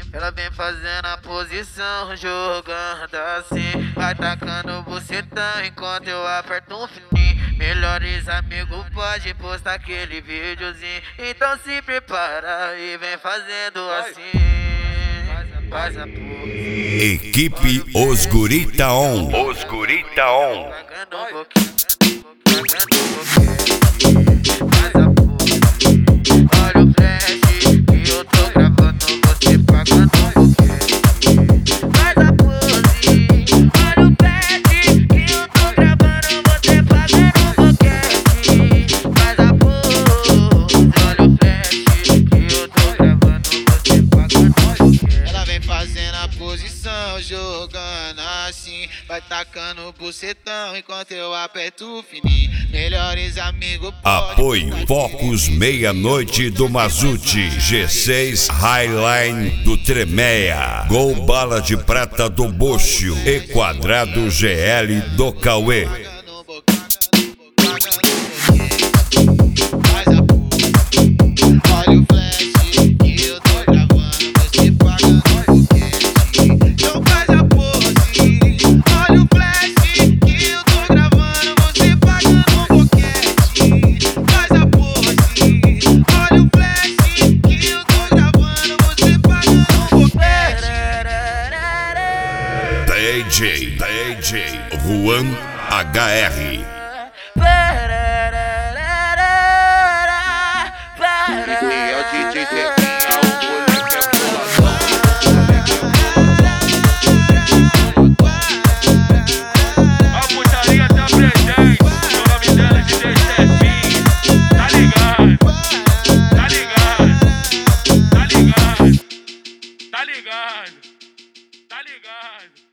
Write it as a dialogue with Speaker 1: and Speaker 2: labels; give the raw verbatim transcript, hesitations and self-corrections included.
Speaker 1: Ela vem fazendo a posição, jogando assim. Vai tacando o bucetão enquanto eu aperto um fininho. Melhores amigos pode postar aquele videozinho. Então se prepara e vem fazendo assim. Faz a porra.
Speaker 2: Equipe Os Gurita On. Os Gurita On.
Speaker 1: Pagando um pouquinho, pagando um pouquinho. Faz a porra. Olha o flash que eu tô gravando você pagando um pouquinho. Faz a pose. Olha o flash que eu tô gravando você pagando um pouquinho. Faz a pose. Olha o flash que eu tô gravando você pagando um pouquinho.
Speaker 3: Ela vem fazendo a posição, jogando assim. Vai tacando o bucetão enquanto eu aperto o fininho. Melhores amigos pode
Speaker 2: Apoio Focus Meia-Noite do Mazute, G seis Highline do Tremeia, Gol Bala de Prata do Bocho e Quadrado G L do Cauê.
Speaker 3: Olha o flash que eu tô gravando, você pagando um pouquinho. Então faz a pose. Olha o flash que eu tô gravando, você pagando um pouquinho. Faz a pose. Olha o flash que eu tô gravando, você pagando um pouquinho.
Speaker 2: D J, D J Juan H R.
Speaker 4: E é o D J Zequinha, o moleque é boladão. A putaria tá presente, o nome dela é D J Zequinha. Tá ligado? Tá ligado? Tá ligado? Tá ligado? Tá ligado?